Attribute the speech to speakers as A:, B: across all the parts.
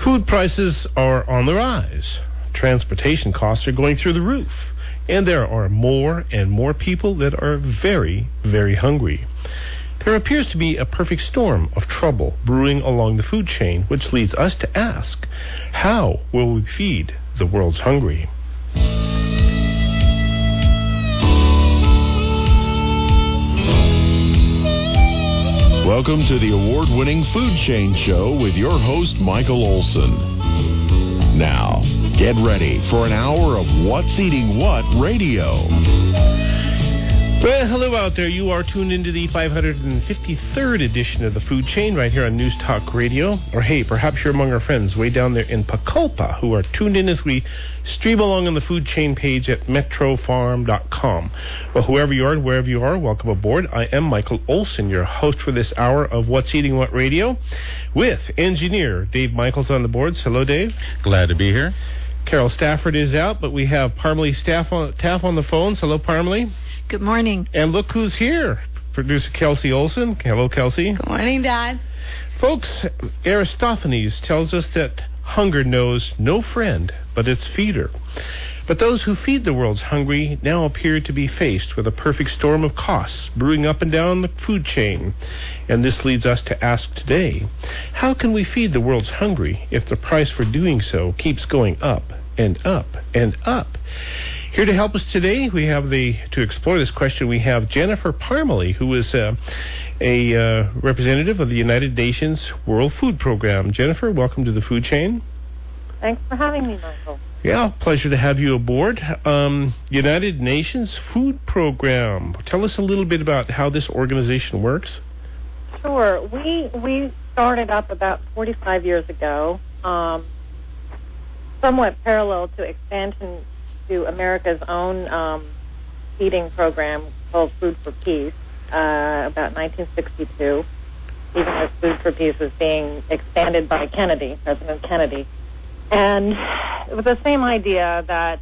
A: Food prices are on the rise. Transportation costs are going through the roof. And there are more and more people that are very, very hungry. There appears to be a perfect storm of trouble brewing along the food chain, which leads us to ask, how will we feed the world's hungry?
B: Welcome to the award-winning Food Chain Show with your host, Michael Olson. Now, get ready for an hour of What's Eating What radio.
A: Well, hello out there. You are tuned into the 553rd edition of the Food Chain right here on News Talk Radio. Or hey, perhaps you're among our friends way down there in Pacopa who are tuned in as we stream along on the Food Chain page at metrofarm.com. Well, whoever you are and wherever you are, welcome aboard. I am Michael Olson, your host for this hour of What's Eating What Radio with engineer Dave Michaels on the boards. Hello, Dave.
C: Glad to be here.
A: Carol Stafford is out, but we have Parmalee Taff on the phones. Hello, Parmalee.
D: Good morning.
A: And look who's here. Producer Kelsey Olson. Hello, Kelsey.
D: Good morning, Dad.
A: Folks, Aristophanes tells us that hunger knows no friend but its feeder. But those who feed the world's hungry now appear to be faced with a perfect storm of costs brewing up and down the food chain. And this leads us to ask today, how can we feed the world's hungry if the price for doing so keeps going up and up and up? Here to help us today, we have to explore this question, we have Jennifer Parmalee, who is a representative of the United Nations World Food Program. Jennifer, welcome to the Food Chain.
E: Thanks for having me, Michael.
A: Yeah, pleasure to have you aboard. United Nations Food Program. Tell us a little bit about how this organization works.
E: Sure. We started up about 45 years ago, somewhat parallel to expansion to America's own feeding program called Food for Peace, about 1962, even as Food for Peace was being expanded by President Kennedy. And it was the same idea that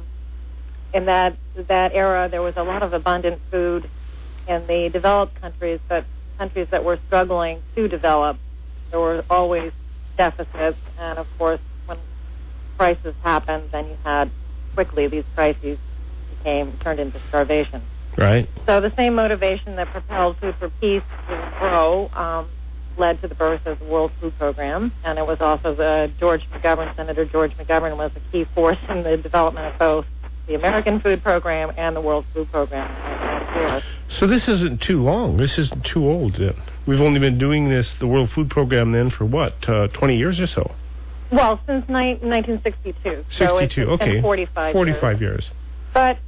E: in that era there was a lot of abundant food in the developed countries, but countries that were struggling to develop, there were always deficits. And of course, when crisis happened, then you had quickly these crises turned into starvation.
A: Right.
E: So the same motivation that propelled Food for Peace to grow led to the birth of the World Food Program, and it was also Senator George McGovern was a key force in the development of both the American Food Program and the World Food Program.
A: So this isn't too long. This isn't too old then. We've only been doing the World Food Program then for what, 20 years or so?
E: Well, since 1962.
A: 62,
E: so it's
A: okay.
E: Been 45
A: years.
E: But,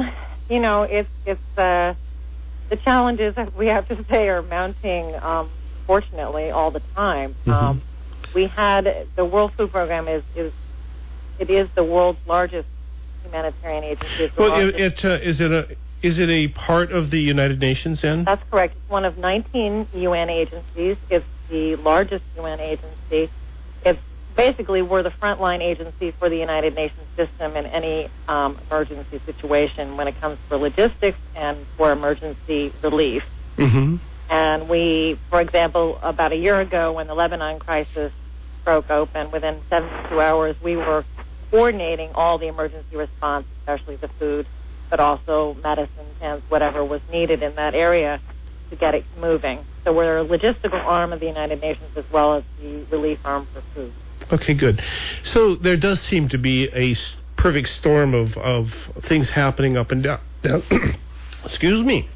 E: it's the challenges that we have to say are mounting, fortunately, all the time.
A: Mm-hmm.
E: We had the World Food Program is the world's largest humanitarian agency.
A: Well, is it a part of the United Nations then?
E: That's correct. It's one of 19 UN agencies. It's the largest UN agency. It's basically we're the frontline agency for the United Nations system in any emergency situation when it comes to logistics and for emergency relief.
A: Mm-hmm.
E: And we, for example, about a year ago when the Lebanon crisis broke open, within 72 hours, we were coordinating all the emergency response, especially the food, but also medicine, tents, whatever was needed in that area to get it moving. So we're a logistical arm of the United Nations as well as the relief arm for food.
A: Okay, good. So there does seem to be a perfect storm of things happening up and down. Excuse me.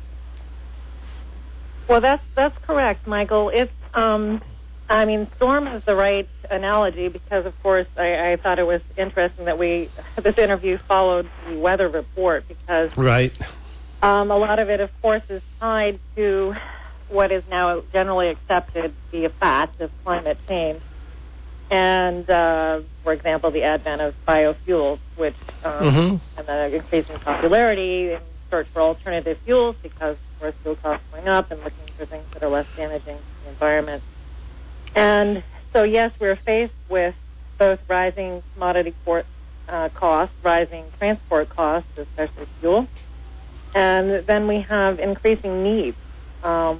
E: Well, that's correct, Michael. It's storm is the right analogy because, of course, I thought it was interesting that this interview followed the weather report because
A: right.
E: A lot of it, of course, is tied to what is now generally accepted to be a fact of climate change. And, for example, the advent of biofuels, which and the increasing popularity in search for alternative fuels because, of course, fuel costs are going up and looking for things that are less damaging to the environment. And so, yes, we're faced with both rising commodity costs, rising transport costs, especially fuel, and then we have increasing needs.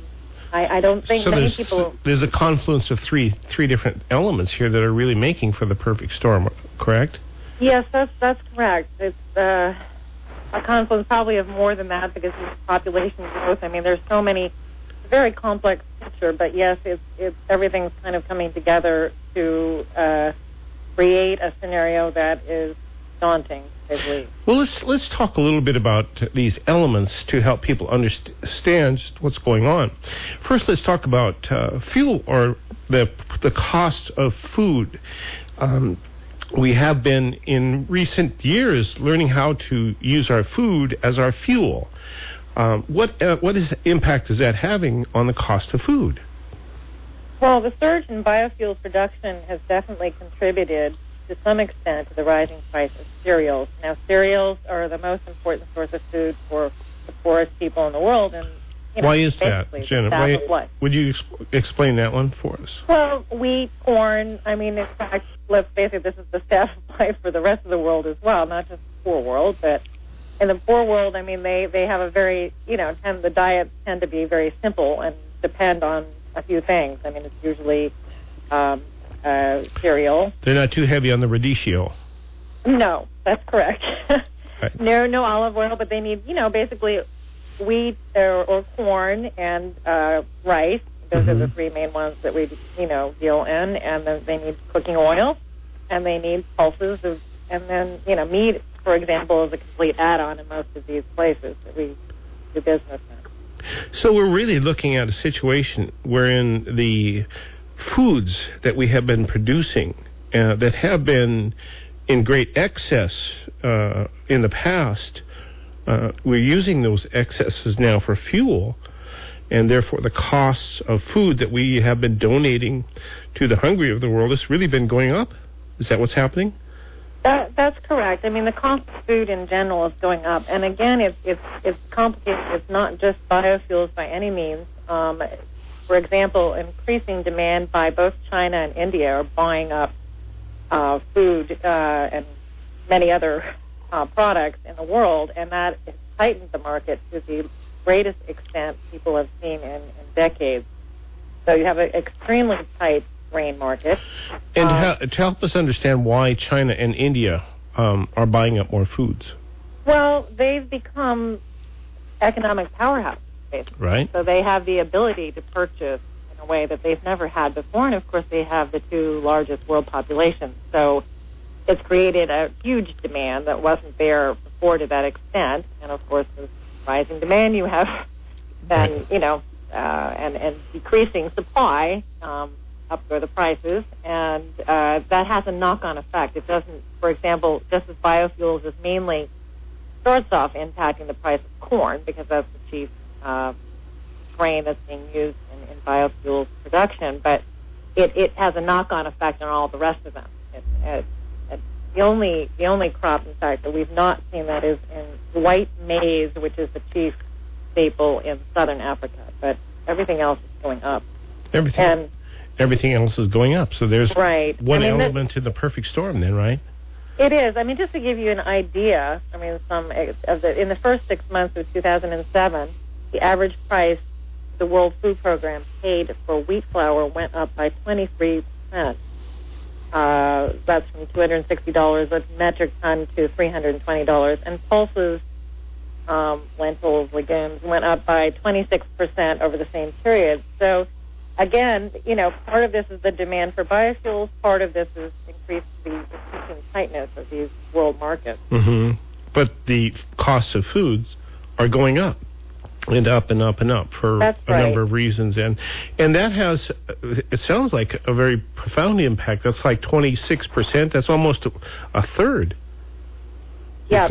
E: I don't think
A: so
E: many people...
A: There's a confluence of three different elements here that are really making for the perfect storm, correct?
E: Yes, that's correct. It's a confluence probably of more than that because of population growth. I mean, there's so many... It's a very complex picture, but yes, it's everything's kind of coming together to create a scenario that is daunting.
A: Well, let's talk a little bit about these elements to help people understand what's going on. First, let's talk about fuel, or the cost of food. We have been in recent years learning how to use our food as our fuel. What impact is that having on the cost of food?
E: Well, the surge in biofuels production has definitely contributed to some extent to the rising price of cereals. Now, cereals are the most important source of food for the poorest people in the world. And
A: why is that, Jenna? Would you explain that one for us?
E: Well, wheat, corn, I mean, in fact, let's face it, this is the staff of life for the rest of the world as well, not just the poor world, but in the poor world, I mean, they have a very, the diets tend to be very simple and depend on a few things. I mean, it's usually cereal.
A: They're not too heavy on the radicchio.
E: No, that's correct.
A: Right.
E: No olive oil, but they need, basically wheat or corn and rice. Those are the three main ones that we, deal in. And then they need cooking oil, and they need pulses of, and then, meat, for example, is a complete add-on in most of these places that we do business in.
A: So we're really looking at a situation wherein the foods that we have been producing that have been in great excess in the past, we're using those excesses now for fuel, and therefore the costs of food that we have been donating to the hungry of the world has really been going up. Is that what's happening?
E: That's correct. I mean, the cost of food in general is going up, and again, it's complicated. It's not just biofuels by any means. For example, increasing demand by both China and India are buying up food and many other products in the world, and that has tightened the market to the greatest extent people have seen in decades. So you have an extremely tight grain market.
A: And to help us understand why China and India are buying up more foods.
E: Well, they've become economic powerhouses, basically.
A: Right.
E: So they have the ability to purchase in a way that they've never had before, and of course they have the two largest world populations. So it's created a huge demand that wasn't there before to that extent, and of course with rising demand you have then, and decreasing supply, up go the prices, and that has a knock-on effect. It doesn't, for example, just as biofuels is mainly starts off impacting the price of corn because that's the chief grain that's being used in biofuels production, but it has a knock-on effect on all the rest of them. The only crop, in fact, that we've not seen that is in white maize, which is the chief staple in southern Africa, but everything else is going up.
A: Everything else is going up. So there's one element in the perfect storm then, right?
E: It is. I mean, just to give you an idea, I mean, in the first 6 months of 2007, the average price the World Food Program paid for wheat flour went up by 23%. That's from $260 a metric ton to $320. And pulses, lentils, legumes, went up by 26% over the same period. So again, part of this is the demand for biofuels. Part of this is the increasing tightness of these world markets.
A: Mm-hmm. But the costs of foods are going up and up and up and up for a number of reasons. And that has, it sounds like a very profound impact. That's like 26%. That's almost a third.
E: Yeah,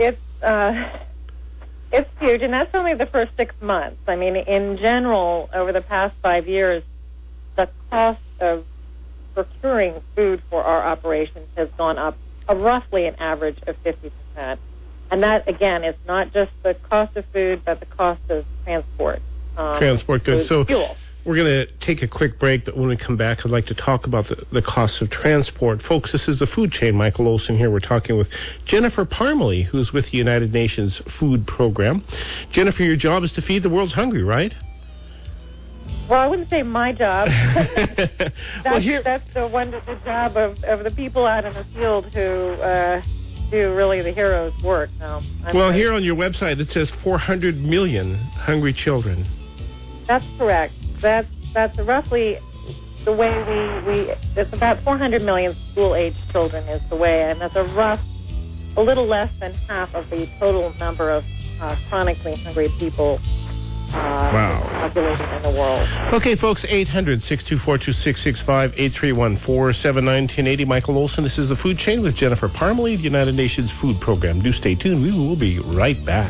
E: it's huge, and that's only the first 6 months. I mean, in general, over the past 5 years, the cost of procuring food for our operations has gone up roughly an average of 50%. And that, again, is not just the cost of food, but the cost of transport.
A: Transport goods. So
E: fuel.
A: We're going to take a quick break, but when we come back, I'd like to talk about the cost of transport. Folks, this is the Food Chain. Michael Olson here. We're talking with Jennifer Parmalee, who's with the United Nations Food Program. Jennifer, your job is to feed the world's hungry, right?
E: Well, I wouldn't say my job.
A: Well,
E: that's the job of the people out in the field who do really the hero's work.
A: Here on your website it says 400 million hungry children.
E: That's correct. That's roughly the way it's about 400 million school-age children is the way, and that's a little less than half of the total number of chronically hungry people populated in the world.
A: Okay, folks, 800-624-2665, 8314-791-1080. Michael Olson, this is The Food Chain with Jennifer Parmalee, the United Nations Food Program. Do stay tuned. We will be right back.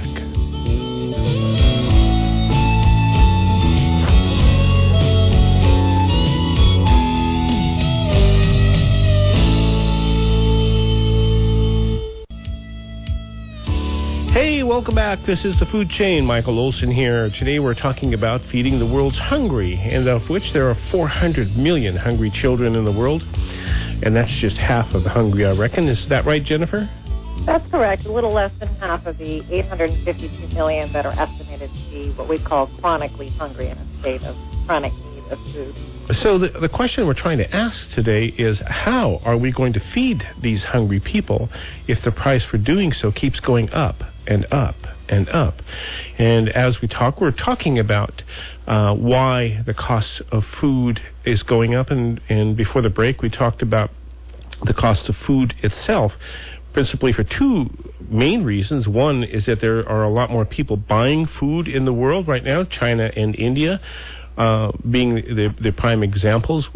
A: Hey, welcome back. This is The Food Chain. Michael Olson here. Today we're talking about feeding the world's hungry, and of which there are 400 million hungry children in the world. And that's just half of the hungry, I reckon. Is that right, Jennifer?
E: That's correct. A little less than half of the 852 million that are estimated to be what we call chronically hungry in a state of chronic need of food.
A: So the question we're trying to ask today is, how are we going to feed these hungry people if the price for doing so keeps going up and up and up? And as we talk, we're talking about why the cost of food is going up. And before the break, we talked about the cost of food itself, principally for two main reasons. One is that there are a lot more people buying food in the world right now, China and India being the prime examples.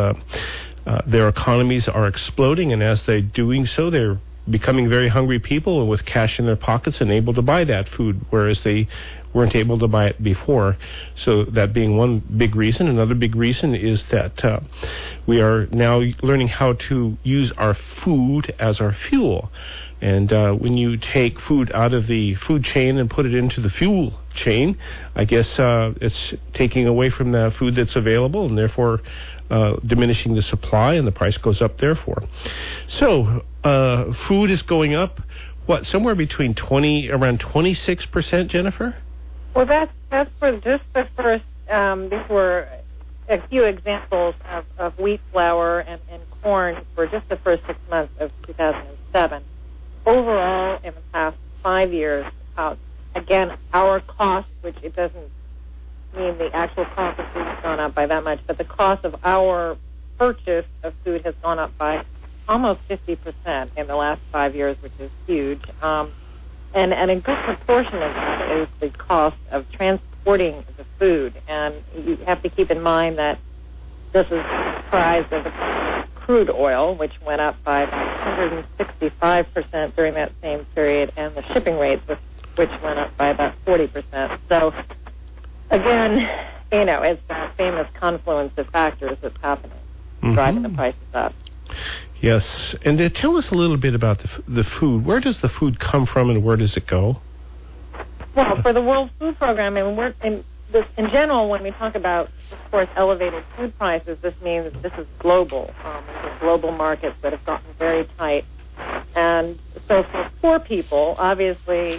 A: Their economies are exploding, and as they're doing so, they're becoming very hungry people and with cash in their pockets and able to buy that food, whereas they weren't able to buy it before. So that being one big reason. Another big reason is that we are now learning how to use our food as our fuel. And when you take food out of the food chain and put it into the fuel chain, I guess it's taking away from the food that's available, and therefore diminishing the supply, and the price goes up therefore. So food is going up, somewhere between around 26%, Jennifer?
E: Well, that's for just the first, these were a few examples of wheat flour and corn for just the first 6 months of 2007. Overall, in the past 5 years, again, our cost, which it doesn't mean the actual cost of food has gone up by that much, but the cost of our purchase of food has gone up by almost 50% in the last 5 years, which is huge. And a good proportion of that is the cost of transporting the food. And you have to keep in mind that this is comprised of the crude oil, which went up by about 165% during that same period, and the shipping rates, which went up by about 40%. So, again, it's that famous confluence of factors that's happening, driving the prices up.
A: Yes, and tell us a little bit about the food. Where does the food come from, and where does it go?
E: Well, for the World Food Program, in general, when we talk about, of course, elevated food prices, this means that this is global. These are global markets that have gotten very tight. And so for poor people, obviously,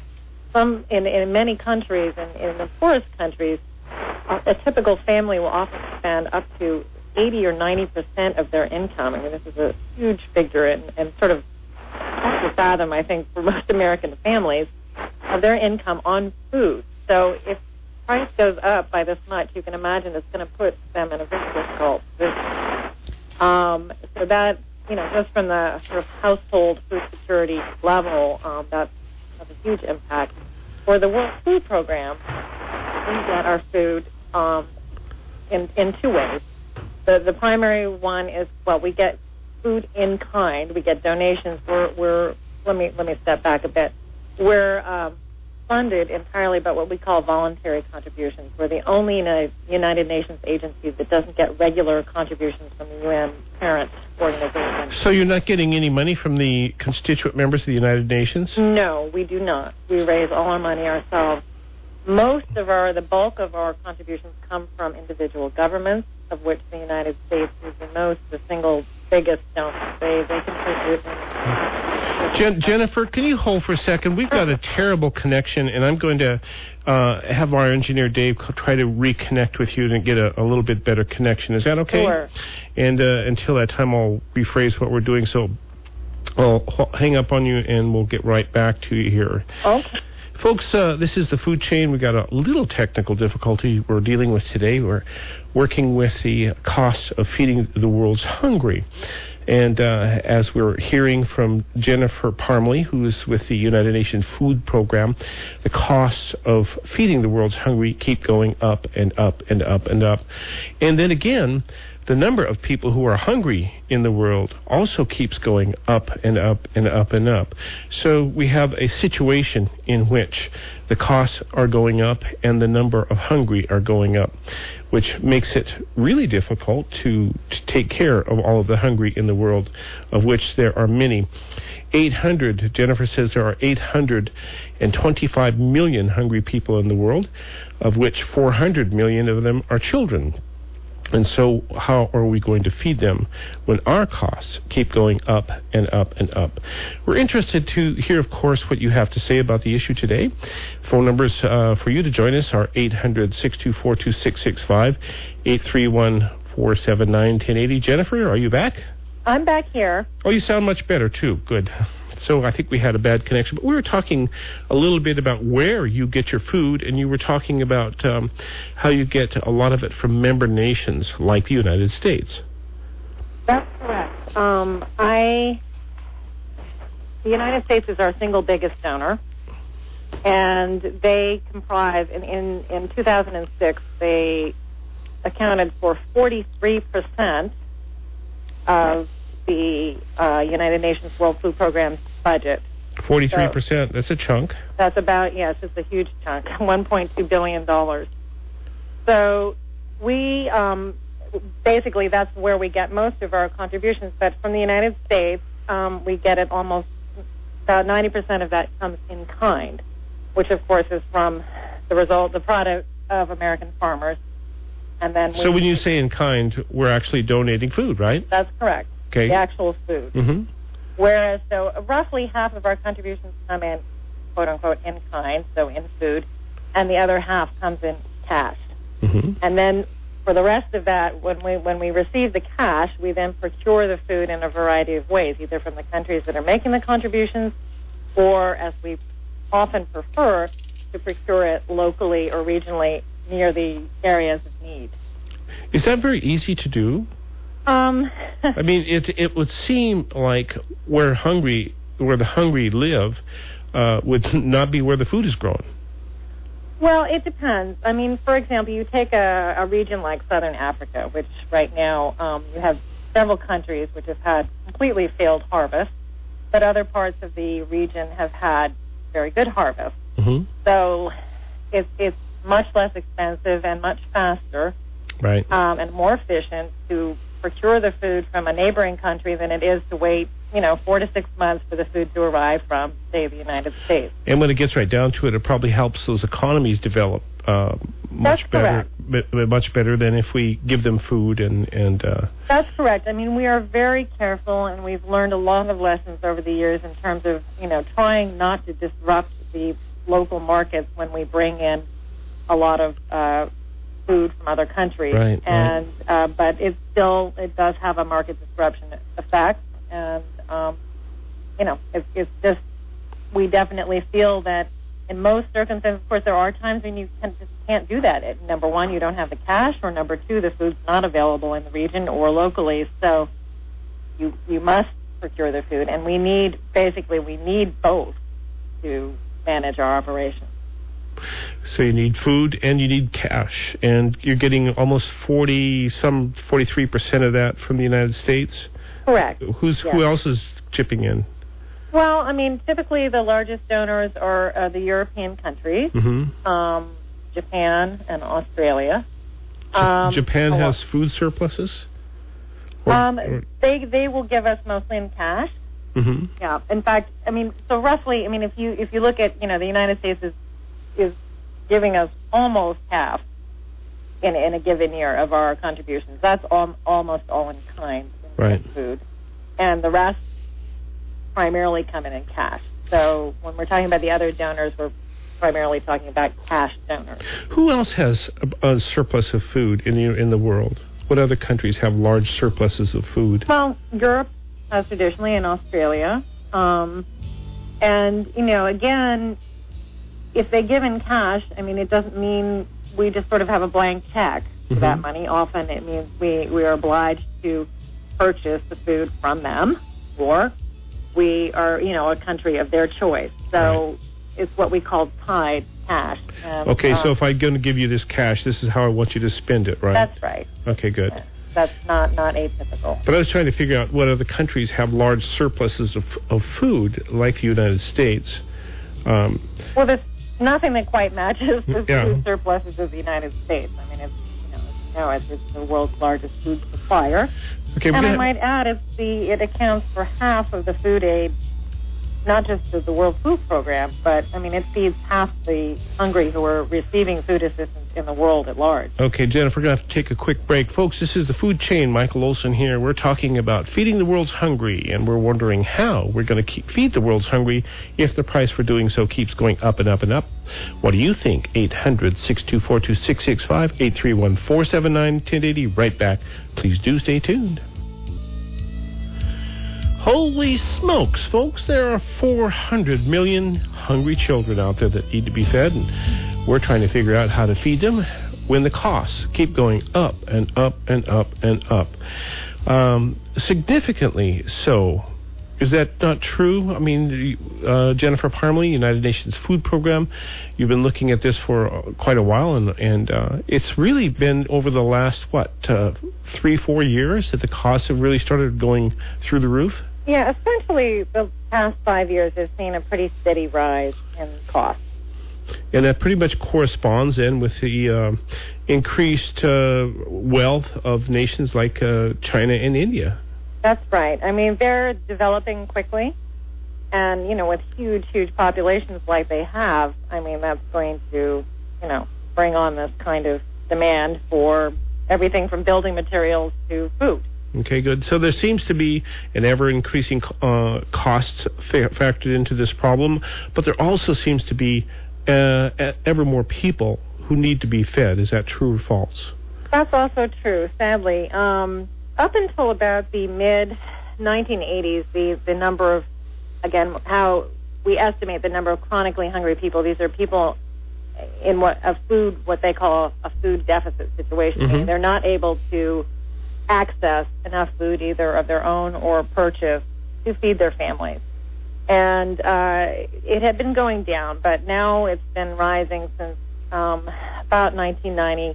E: in many countries, and in the poorest countries, a typical family will often spend up to 80 or 90% of their income. I mean, this is a huge figure and sort of hard to fathom, I think, for most American families, of their income on food. So if price goes up by this much, you can imagine it's going to put them in a very difficult position. So that, just from the sort of household food security level, that's a huge impact. For the World Food Program, we get our food in two ways. The primary one is, we get food in kind. We get donations. Let me step back a bit. We're funded entirely by what we call voluntary contributions. We're the only United Nations agency that doesn't get regular contributions from the UN parent organization.
A: So you're not getting any money from the constituent members of the United Nations?
E: No, we do not. We raise all our money ourselves. The bulk of our contributions come from individual governments, of which the United States is the single biggest donor. They contribute.
A: Jennifer, can you hold for a second? We've got a terrible connection, and I'm going to have our engineer Dave try to reconnect with you and get a little bit better connection. Is that okay?
E: Sure.
A: And until that time, I'll rephrase what we're doing. So I'll hang up on you, and we'll get right back to you here.
E: Okay.
A: Folks, this is the food chain. We've got a little technical difficulty we're dealing with today. We're working with the cost of feeding the world's hungry. And as we're hearing from Jennifer Parmley, who is with the United Nations Food Program, the costs of feeding the world's hungry keep going up and up and up and up. And then again, the number of people who are hungry in the world also keeps going up and up and up and up. So we have a situation in which the costs are going up and the number of hungry are going up, which makes it really difficult to take care of all of the hungry in the world, of which there are many. Jennifer says there are 825 million hungry people in the world, of which 400 million of them are children. And so how are we going to feed them when our costs keep going up and up and up? We're interested to hear, of course, what you have to say about the issue today. Phone numbers for you to join us are 800-624-2665, 831-479-1080. Jennifer, are you back?
E: I'm back here.
A: Oh, you sound much better, too. Good. So I think we had a bad connection. But we were talking a little bit about where you get your food, and you were talking about how you get a lot of it from member nations like the United States.
E: That's correct. The United States is our single biggest donor, and they comprise, in 2006, they accounted for 43% of the United Nations World Food Program's budget.
A: 43%,
E: so
A: that's a chunk.
E: That's about, yes, it's a huge chunk, $1.2 billion. So we, basically, that's where we get most of our contributions. But from the United States, we get it almost, about 90% of that comes in kind, which, of course, is from the product of American farmers. And then
A: so when you say in kind, we're actually donating food, right?
E: That's correct.
A: Okay.
E: The actual food.
A: Mm-hmm.
E: Whereas, so roughly half of our contributions come in, quote unquote, in kind, so in food, and the other half comes in cash.
A: Mm-hmm.
E: And then for the rest of that, when we receive the cash, we then procure the food in a variety of ways, either from the countries that are making the contributions, or, as we often prefer, to procure it locally or regionally near the areas of need.
A: Is that very easy to do? I mean, it would seem like where the hungry live would not be where the food is grown.
E: Well, it depends. I mean, for example, you take a region like Southern Africa, which right now you have several countries which have had completely failed harvests, but other parts of the region have had very good harvests.
A: Mm-hmm.
E: So it's much less expensive and much faster,
A: right,
E: and more efficient to procure the food from a neighboring country than it is to wait, 4 to 6 months for the food to arrive from, say, the United States.
A: And when it gets right down to it, it probably helps those economies develop much better than if we give them food and.
E: That's correct. I mean, we are very careful, and we've learned a lot of lessons over the years in terms of, trying not to disrupt the local markets when we bring in a lot of food from other countries,
A: right,
E: and but it does have a market disruption effect, and it's just, we definitely feel that in most circumstances, of course, there are times when you just can't do that. Number one, you don't have the cash, or number two, the food's not available in the region or locally, so you must procure the food, and we need both to manage our operations.
A: So you need food and you need cash, and you're getting almost 43% of that from the United States.
E: Correct.
A: Who else is chipping in?
E: Well, I mean, typically the largest donors are the European countries,
A: mm-hmm.
E: Japan and Australia.
A: Japan has food surpluses?
E: They will give us mostly in cash.
A: Mm-hmm.
E: Yeah. In fact, I mean, so roughly, I mean, if you look at, the United States is giving us almost half in a given year of our contributions. That's almost all in kind in
A: right.
E: food, and the rest primarily come in cash. So when we're talking about the other donors, we're primarily talking about cash donors.
A: Who else has a surplus of food in the world? What other countries have large surpluses of food?
E: Well, Europe has traditionally, and Australia. And, again, if they give in cash, it doesn't mean we just sort of have a blank check for that money. Often it means we are obliged to purchase the food from them, or we are, a country of their choice. So it's what we call tied cash.
A: Okay, so if I'm going to give you this cash, this is how I want you to spend it, right?
E: That's right.
A: Okay, good.
E: That's not atypical.
A: But I was trying to figure out what other countries have large surpluses of food, like the United States.
E: Well, there's nothing that quite matches the food surpluses of the United States. It's the world's largest food supplier.
A: Okay,
E: and I might add, it accounts for half of the food aid, not just of the World Food Program, but, it feeds half the hungry who are receiving food assistance in the world at large.
A: Okay, Jennifer, we're going to have to take a quick break. Folks, this is The Food Chain. Michael Olson here. We're talking about feeding the world's hungry, and we're wondering how we're going to feed the world's hungry if the price for doing so keeps going up and up and up. What do you think? 800-624-2665, 831-479-1080. Right back. Please do stay tuned. Holy smokes, folks, there are 400 million hungry children out there that need to be fed, and we're trying to figure out how to feed them when the costs keep going up and up and up and up. Significantly so. Is that not true? Jennifer Parmalee, United Nations Food Program, you've been looking at this for quite a while, and it's really been over the last, 3-4 years that the costs have really started going through the roof?
E: Yeah, essentially the past 5 years has seen a pretty steady rise in costs.
A: And that pretty much corresponds then with the increased wealth of nations like China and India.
E: That's right. They're developing quickly, and, with huge populations like they have, that's going to, bring on this kind of demand for everything from building materials to food.
A: Okay, good. So there seems to be an ever-increasing costs factored into this problem, but there also seems to be ever more people who need to be fed. Is that true or false?
E: That's also true, sadly. Up until about the mid-1980s, the number of, again, how we estimate the number of chronically hungry people, these are people in what they call a food deficit situation.
A: Mm-hmm.
E: They're not able to access enough food either of their own or purchase to feed their families. And it had been going down, but now it's been rising since about 1990,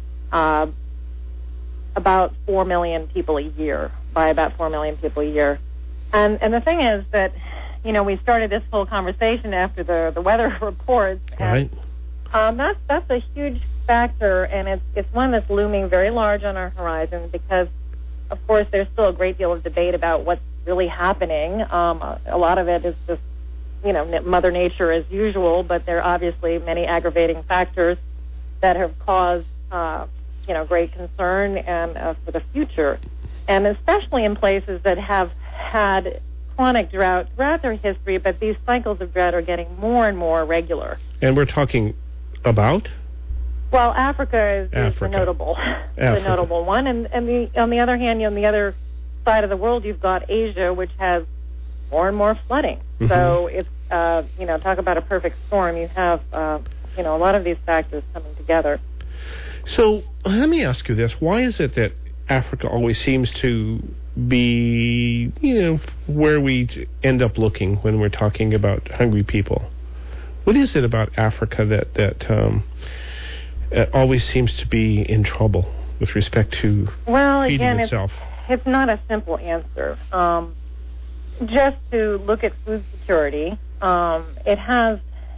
E: about 4 million people a year, by about 4 million people a year. And the thing is that, we started this whole conversation after the weather reports. And,
A: right.
E: That's a huge factor, and it's one that's looming very large on our horizon because, of course, there's still a great deal of debate about what's really happening. A lot of it is just, Mother Nature as usual, but there are obviously many aggravating factors that have caused, great concern and for the future, and especially in places that have had chronic drought throughout their history, but these cycles of drought are getting more and more regular.
A: And we're talking about?
E: Well, Africa is the notable one, and on the other hand, on the other side of the world, you've got Asia, which has more and more flooding. Mm-hmm. So it's talk about a perfect storm. You have a lot of these factors coming together.
A: So let me ask you this: why is it that Africa always seems to be where we end up looking when we're talking about hungry people? What is it about Africa that always seems to be in trouble with respect to feeding itself?
E: It's not a simple answer. Just to look at food security, it has.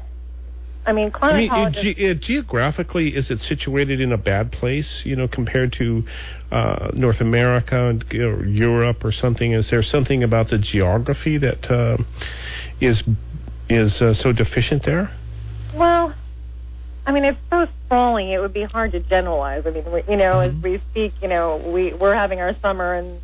A: Geographically, is it situated in a bad place, compared to North America and Europe or something? Is there something about the geography that is so deficient there?
E: Well, it's so sprawling, it would be hard to generalize.
A: Mm-hmm.
E: As we speak, we're having our summer, and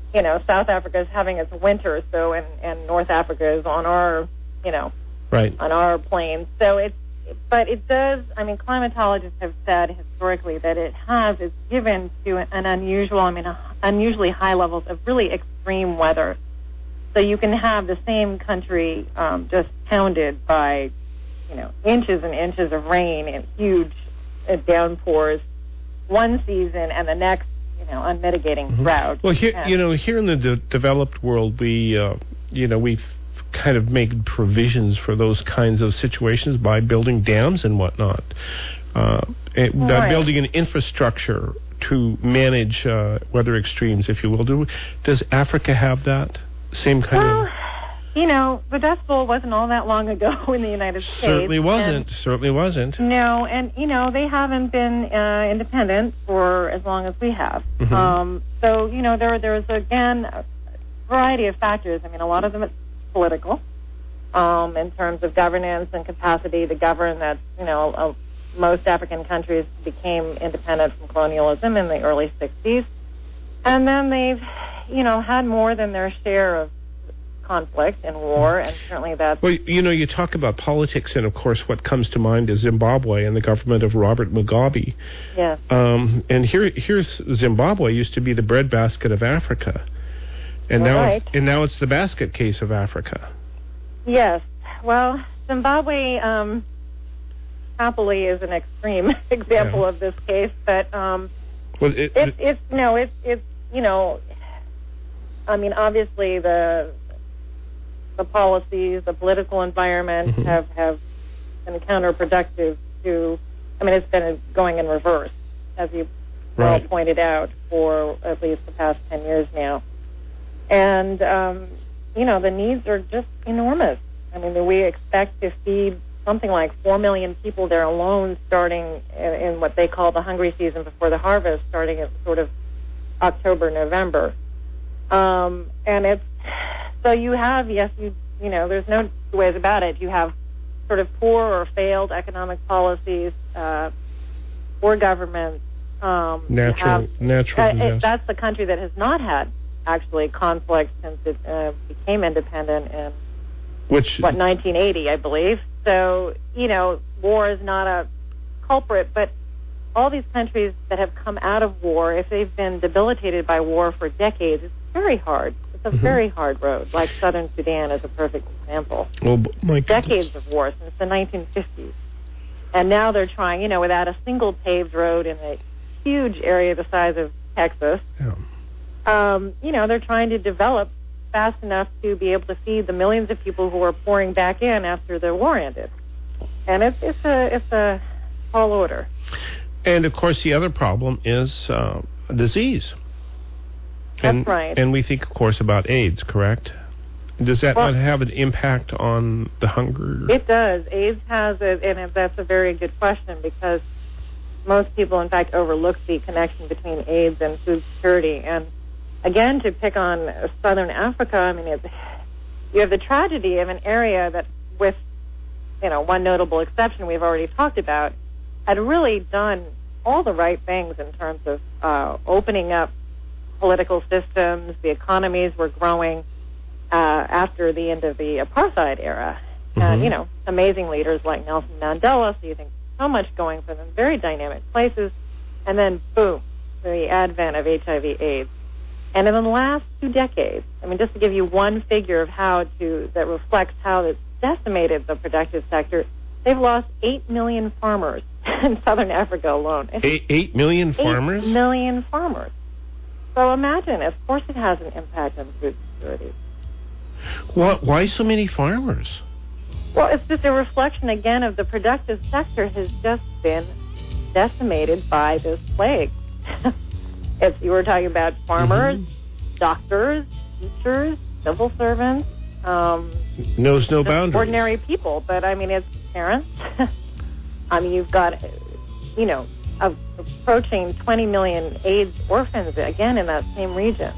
E: South Africa is having its winter, so and North Africa is on our,
A: right,
E: on our plains. So but it does. I mean, climatologists have said historically that it's given to an unusually high levels of really extreme weather. So you can have the same country just pounded by, inches and inches of rain and huge downpours one season, and the next, unmitigating drought.
A: Well, here in the developed world, we've kind of made provisions for those kinds of situations by building dams and whatnot, by building an infrastructure to manage weather extremes, if you will. Does Africa have that same kind of?
E: The Dust Bowl wasn't all that long ago in the United States.
A: Certainly wasn't.
E: No, and, they haven't been independent for as long as we have.
A: Mm-hmm.
E: So, there's, again, a variety of factors. I mean, a lot of them it's political, in terms of governance and capacity to govern that, most African countries became independent from colonialism in the early 60s. And then they've, had more than their share of conflict and war, and certainly that's...
A: Well, you talk about politics, and of course what comes to mind is Zimbabwe and the government of Robert Mugabe.
E: Yes.
A: And here's Zimbabwe used to be the breadbasket of Africa, and now it's the basket case of Africa.
E: Yes. Well, Zimbabwe happily is an extreme example of this case, but obviously the policies, the political environment have been counterproductive to, it's been going in reverse, as you well pointed out, for at least the past 10 years now. And, the needs are just enormous. We expect to feed something like 4 million people there alone, starting in what they call the hungry season before the harvest, starting at sort of October, November. And it's, so you have, there's no two ways about it. You have sort of poor or failed economic policies, poor governments.
A: Natural disasters.
E: That's the country that has not had actually conflict since it became independent in 1980, I believe. So, war is not a culprit, but all these countries that have come out of war, if they've been debilitated by war for decades, it's very hard. It's a very hard road, like Southern Sudan is a perfect example.
A: Oh, my goodness.
E: Decades of war since the 1950s. And now they're trying, without a single paved road in a huge area the size of Texas, they're trying to develop fast enough to be able to feed the millions of people who are pouring back in after the war ended. And it's a tall order.
A: And, of course, the other problem is disease.
E: That's right.
A: And we think, of course, about AIDS, correct? Does that not have an impact on the hunger?
E: It does. AIDS has it, and that's a very good question, because most people, in fact, overlook the connection between AIDS and food security. And, again, to pick on Southern Africa, you have the tragedy of an area that, with, one notable exception we've already talked about, had really done all the right things in terms of opening up political systems. The economies were growing after the end of the apartheid era. And, amazing leaders like Nelson Mandela, so you think so much going for them, very dynamic places. And then, boom, the advent of HIV/AIDS. And in the last 2 decades, just to give you one figure of that reflects how it's decimated the productive sector, they've lost 8 million farmers in Southern Africa alone.
A: 8 million farmers?
E: 8 million farmers. So imagine, of course it has an impact on food security.
A: Why so many farmers?
E: Well, it's just a reflection, again, of the productive sector has just been decimated by this plague. If you were talking about farmers, doctors, teachers, civil servants,
A: knows no boundaries.
E: Ordinary people, but it's parents. You've got, approaching 20 million AIDS orphans, again, in that same region.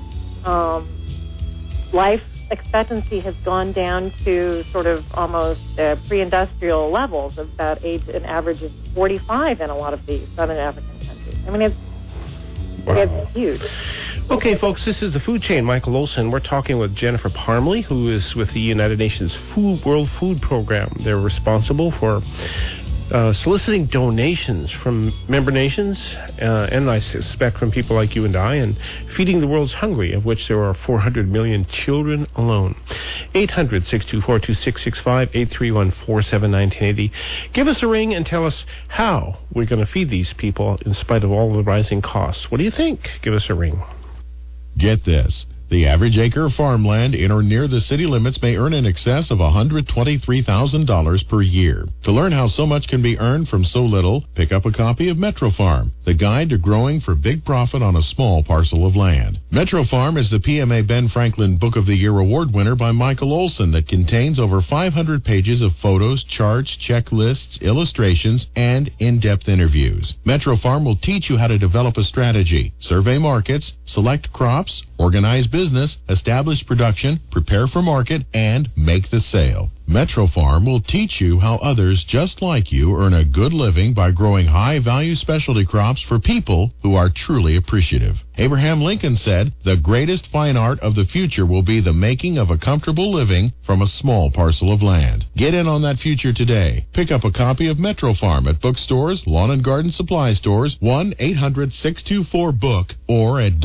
E: Life expectancy has gone down to sort of almost pre-industrial levels, of about an average of 45 in a lot of the Southern African countries. It's huge.
A: Okay, folks, this is the Food Chain. Michael Olson. We're talking with Jennifer Parmley, who is with the United Nations World Food Program. They're responsible for soliciting donations from member nations, and I suspect from people like you and I, and feeding the world's hungry, of which there are 400 million children alone. 800-624-2665, 831-47-1980. Give us a ring and tell us how we're going to feed these people in spite of all the rising costs. What do you think? Give us a ring.
B: Get this. The average acre of farmland in or near the city limits may earn in excess of $123,000 per year. To learn how so much can be earned from so little, pick up a copy of Metro Farm, the guide to growing for big profit on a small parcel of land. Metro Farm is the PMA Ben Franklin Book of the Year award winner by Michael Olson that contains over 500 pages of photos, charts, checklists, illustrations, and in-depth interviews. Metro Farm will teach you how to develop a strategy, survey markets, select crops, organize business, establish production, prepare for market, and make the sale. Metro Farm will teach you how others just like you earn a good living by growing high-value specialty crops for people who are truly appreciative. Abraham Lincoln said, "The greatest fine art of the future will be the making of a comfortable living from a small parcel of land." Get in on that future today. Pick up a copy of Metro Farm at bookstores, lawn and garden supply stores, 1-800-624-BOOK, or at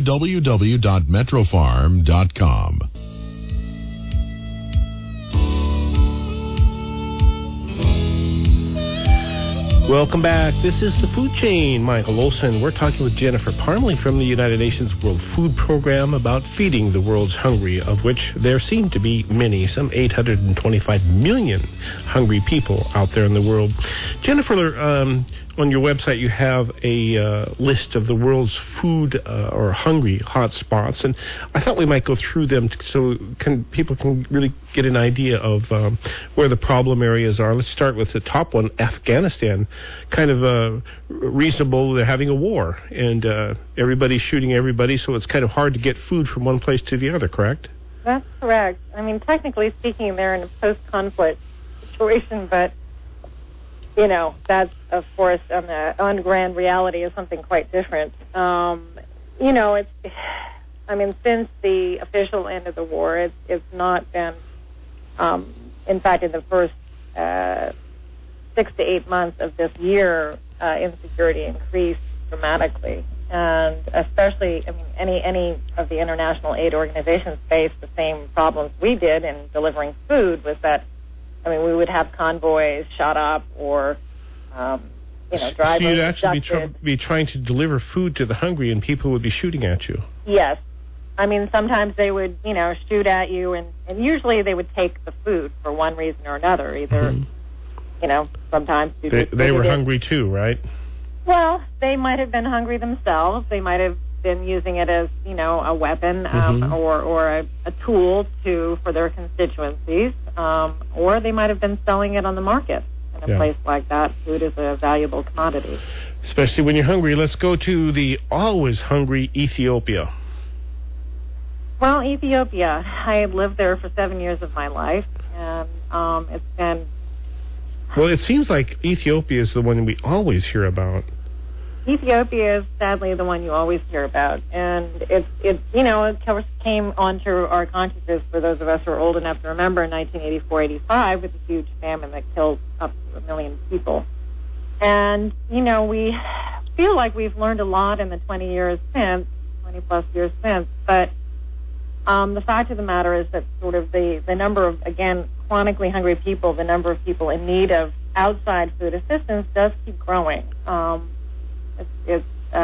B: www.metrofarm.com.
A: Welcome back. This is the Food Chain. Michael Olson. We're talking with Jennifer Parmley from the United Nations World Food Program about feeding the world's hungry, of which there seem to be many, some 825 million hungry people out there in the world. Jennifer, on your website you have a list of the world's food or hungry hotspots, and I thought we might go through them so people can really get an idea of where the problem areas are. Let's start with the top one, Afghanistan. Kind of reasonable. They're having a war, and everybody's shooting everybody, so it's kind of hard to get food from one place to the other, correct?
E: That's correct. I mean, technically speaking, they're in a post-conflict situation, but you know, that's, of course, on grand reality is something quite different. You know, since the official end of the war, it's not been, in fact, in the first 6 to 8 months of this year, insecurity increased dramatically. And especially, any of the international aid organizations faced the same problems we did in delivering food, was that we would have convoys shot up or, drivers.
A: So you'd actually be trying to deliver food to the hungry, and people would be shooting at you.
E: Yes. Sometimes they would, shoot at you, and usually they would take the food for one reason or another. Either, sometimes...
A: They were hungry too, right?
E: Well, they might have been hungry themselves. They might have been using it as, a weapon or a tool for their constituencies, or they might have been selling it on the market. In a place like that, food is a valuable commodity.
A: Especially when you're hungry. Let's go to the always hungry Ethiopia.
E: Well, Ethiopia, I lived there for 7 years of my life, and it's been...
A: Well, it seems like Ethiopia is the one we always hear about.
E: Ethiopia is sadly the one you always hear about, and it came onto our consciousness for those of us who are old enough to remember in 1984-85 with a huge famine that killed up to 1 million people. And, we feel like we've learned a lot in the 20 plus years since, but the fact of the matter is that sort of the number of, again, chronically hungry people, the number of people in need of outside food assistance does keep growing. It's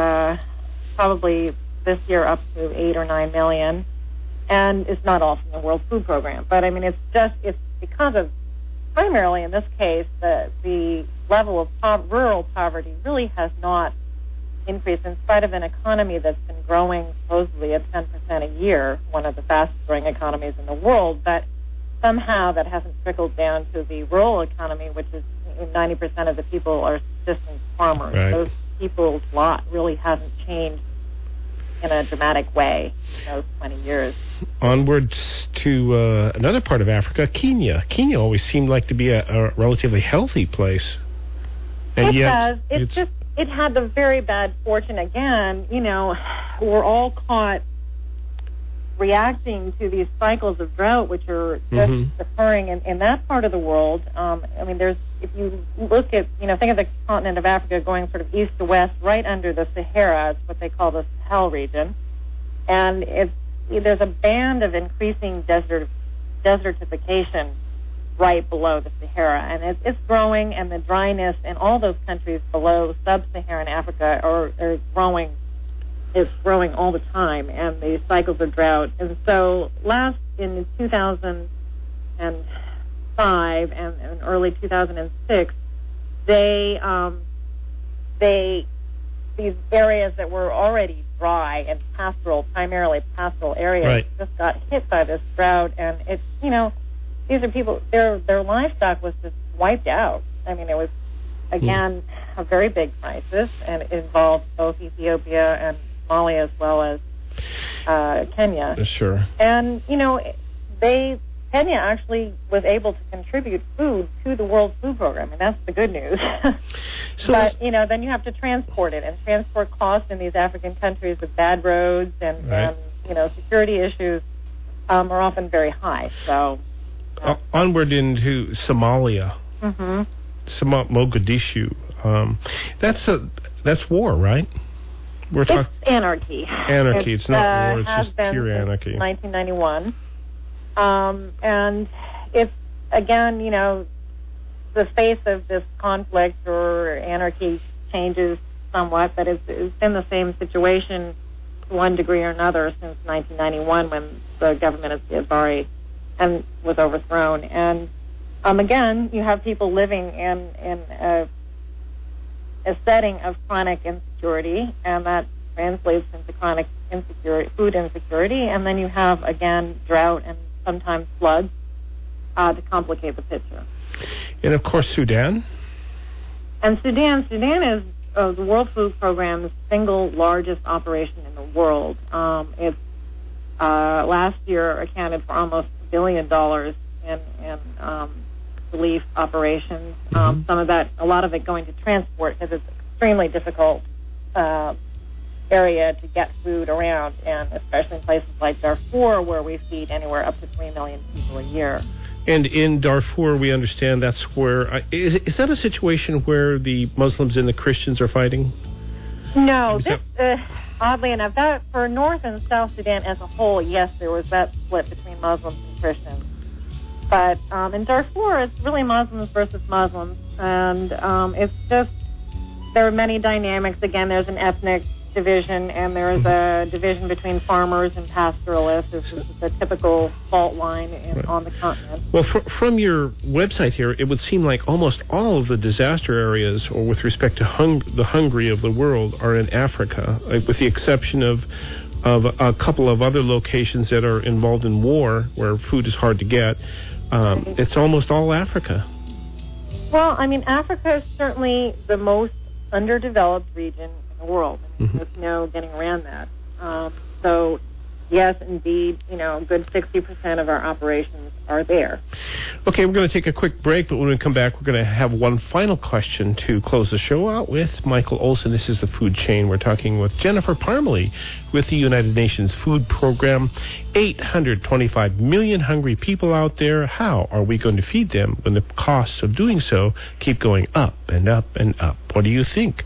E: probably this year up to 8 or 9 million, and it's not all from the World Food Program. But it's because of, primarily in this case, the level of rural poverty really has not increased in spite of an economy that's been growing supposedly at 10% a year, one of the fastest growing economies in the world. But somehow that hasn't trickled down to the rural economy, which is 90% of the people are subsistence farmers.
A: Right.
E: Those people's lot really hasn't changed in a dramatic way in those 20 years.
A: Onwards to another part of Africa, Kenya. Kenya always seemed like to be a relatively healthy place. And
E: it
A: yet
E: does. It's just it had the very bad fortune again. We're all caught reacting to these cycles of drought, which are just occurring in that part of the world. If you look at, think of the continent of Africa going sort of east to west, right under the Sahara. It's what they call the Sahel region, and there's a band of increasing desertification right below the Sahara, and it's growing, and the dryness in all those countries below sub-Saharan Africa are growing. It's growing all the time, and the cycles of drought. And so in 2005 and early 2006, these areas that were already dry and primarily pastoral areas, just got hit by this drought, and these are people, their livestock was just wiped out. I mean, it was, again, a very big crisis, and it involved both Ethiopia and Somalia as well as Kenya.
A: Sure.
E: And, Kenya actually was able to contribute food to the World Food Program, and that's the good news. But, then you have to transport it, and transport costs in these African countries with bad roads and security issues are often very high. So
A: onward into Somalia, Mogadishu. That's war, right?
E: It's anarchy.
A: Anarchy. It's not war. It's just pure anarchy.
E: 1991. And it's, again, the face of this conflict or anarchy changes somewhat, but it's been the same situation to one degree or another since 1991 when the government of Bari was overthrown. And, again, you have people living in a setting of chronic insecurity, and that translates into chronic food insecurity. And then you have, again, drought and sometimes floods to complicate the picture.
A: And, of course, Sudan.
E: And Sudan is the World Food Program's single largest operation in the world. It's last year accounted for almost $1 billion in relief operations. Some of that, a lot of it going to transport, because it's extremely difficult area to get food around, and especially in places like Darfur, where we feed anywhere up to 3 million people a year.
A: And in Darfur, we understand that's where... is that a situation where the Muslims and the Christians are fighting?
E: No. Oddly enough, that for North and South Sudan as a whole, yes, there was that split between Muslims and Christians. But in Darfur, it's really Muslims versus Muslims. And it's just... there are many dynamics. Again, there's an ethnic division, and there is a division between farmers and pastoralists. This is the typical fault line on the continent.
A: Well, from your website here, it would seem like almost all of the disaster areas, or with respect to the hungry of the world, are in Africa, with the exception of a couple of other locations that are involved in war, where food is hard to get. It's almost all Africa.
E: Well, I mean, Africa is certainly the most underdeveloped region in the world. I mean, there's no getting around that. So, yes, indeed, a good 60% of our operations are there.
A: Okay, we're going to take a quick break, but when we come back, we're going to have one final question to close the show out with. Michael Olson, this is The Food Chain. We're talking with Jennifer Parmalee with the United Nations Food Program. 825 million hungry people out there. How are we going to feed them when the costs of doing so keep going up and up and up? What do you think?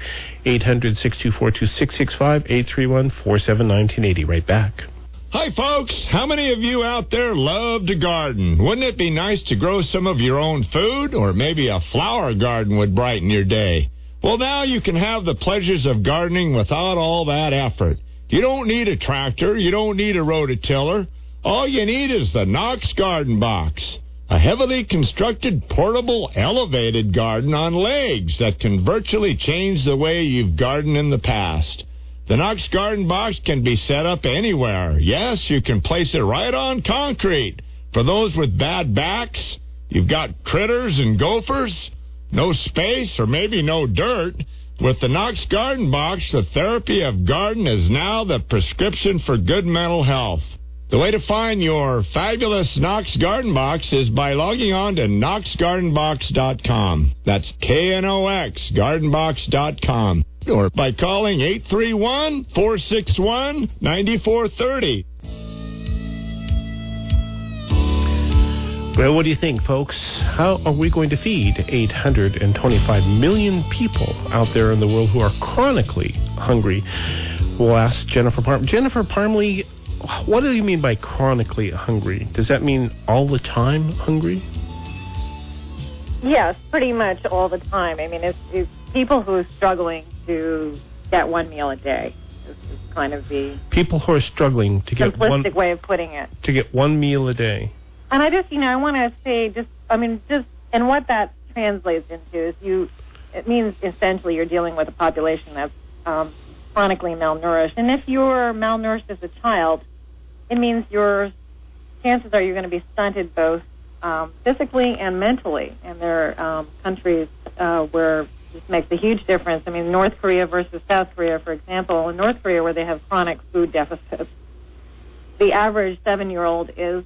A: 800-624-2665, 831-47-1980. Right back.
C: Hi, folks. How many of you out there love to garden? Wouldn't it be nice to grow some of your own food? Or maybe a flower garden would brighten your day. Well, now you can have the pleasures of gardening without all that effort. You don't need a tractor. You don't need a rototiller. All you need is the Knox Garden Box, a heavily constructed, portable, elevated garden on legs that can virtually change the way you've gardened in the past. The Knox Garden Box can be set up anywhere. Yes, you can place it right on concrete. For those with bad backs, you've got critters and gophers, no space, or maybe no dirt. With the Knox Garden Box, the therapy of garden is now the prescription for good mental health. The way to find your fabulous Knox Garden Box is by logging on to knoxgardenbox.com. That's KNOX, gardenbox.com. or by calling 831-461-9430.
A: Well, what do you think, folks? How are we going to feed 825 million people out there in the world who are chronically hungry? We'll ask Jennifer Parmley. Jennifer Parmley, what do you mean by chronically hungry? Does that mean all the time hungry?
E: Yes, pretty much all the time. I mean, it's people who are struggling to get one meal a day. This is kind of the
A: people who are struggling to get
E: simplistic way of putting it.
A: To get one meal a day.
E: And I just, I want to say and what that translates into is it means essentially you're dealing with a population that's chronically malnourished. And if you're malnourished as a child, it means your chances are you're going to be stunted both physically and mentally. And there are countries where this makes a huge difference. I mean, North Korea versus South Korea, for example. In North Korea, where they have chronic food deficits, the average 7-year-old is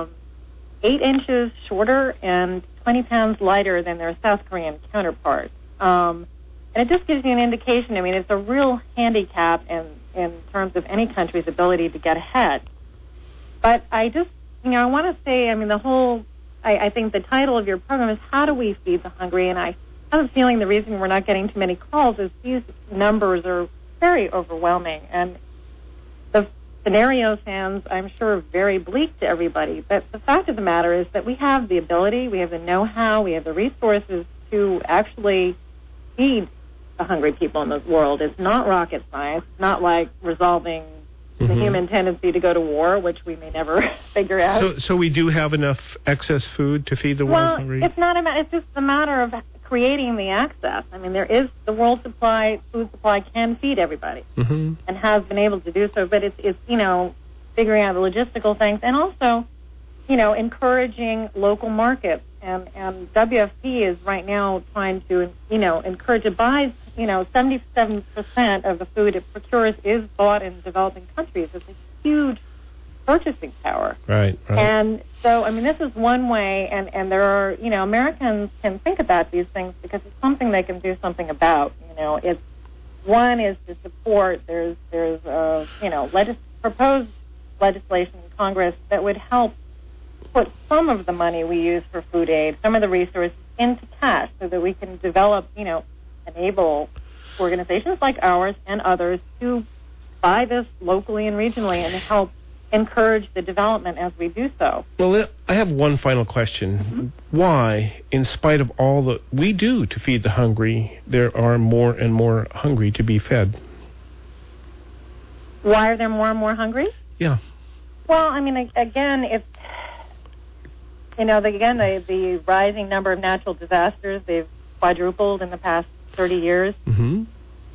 E: 8 inches shorter and 20 pounds lighter than their South Korean counterparts. And it just gives you an indication. I mean, it's a real handicap in terms of any country's ability to get ahead. But I just, I want to say, I mean, I think the title of your program is How Do We Feed the Hungry? And I have a feeling the reason we're not getting too many calls is these numbers are very overwhelming. And the scenario sounds, I'm sure, very bleak to everybody. But the fact of the matter is that we have the ability, we have the know-how, we have the resources to actually feed the hungry people in the world. It's not rocket science. It's not like resolving the human tendency to go to war, which we may never figure out.
A: So we do have enough excess food to feed the world hungry?
E: It's not it's just a matter of creating the access. I mean, there is the world food supply can feed everybody and has been able to do so, but it's figuring out the logistical things and also, encouraging local markets. And WFP is right now trying to, encourage it buys, 77% of the food it procures is bought in developing countries. It's a huge purchasing power.
A: Right.
E: And so, I mean, this is one way, and there are, Americans can think about these things because it's something they can do something about. It's one is to support. There's proposed legislation in Congress that would help put some of the money we use for food aid, some of the resources into cash, so that we can develop, enable organizations like ours and others to buy this locally and regionally and help encourage the development as we do so.
A: Well, I have one final question. Why, in spite of all that we do to feed the hungry, there are more and more hungry to be fed?
E: Why are there more and more hungry?
A: Yeah.
E: Well, I mean, again, it's, the rising number of natural disasters, they've quadrupled in the past 30 years. And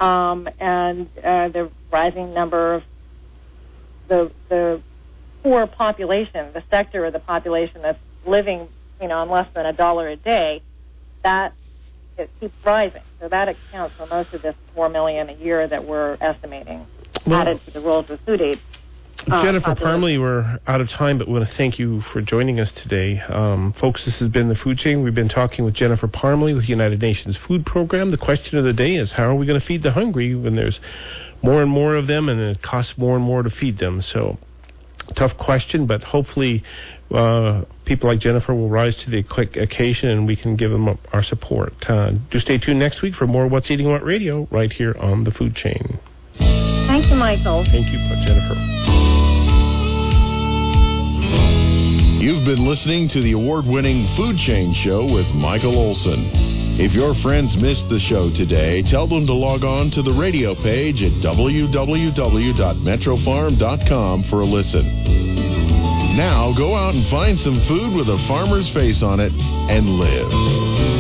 E: the rising number of the poor population, the sector of the population that's living, on less than $1 a day, that it keeps rising. So that accounts for most of this 4 million a year that we're estimating added to the World Food Aid.
A: Jennifer Parmley, we're out of time, but we want to thank you for joining us today. Folks, this has been The Food Chain. We've been talking with Jennifer Parmley with the United Nations Food Program. The question of the day is, how are we going to feed the hungry when there's more and more of them and it costs more and more to feed them? So, tough question, but hopefully people like Jennifer will rise to the occasion and we can give them our support. Do stay tuned next week for more What's Eating What Radio right here on The Food Chain.
E: Thank you, Michael.
A: Thank you, Jennifer.
B: You've been listening to the award-winning Food Chain Show with Michael Olson. If your friends missed the show today, tell them to log on to the radio page at www.metrofarm.com for a listen. Now go out and find some food with a farmer's face on it and live.